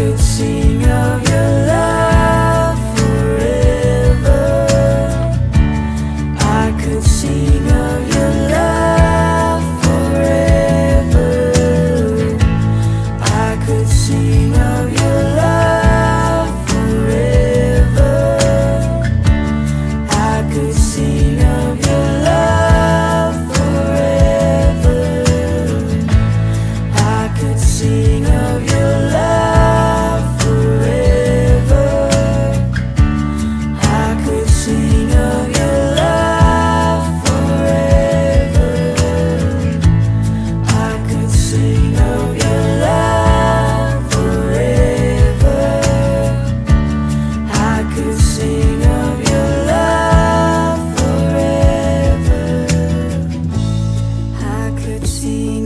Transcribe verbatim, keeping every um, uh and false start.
could sing of your love forever. I could sing of your love forever. I could sing of your love forever. I could sing of your love forever. I could sing of your love forever. I could sing of your love forever. I could sing of your love forever. I could sing of your love forever. I could sing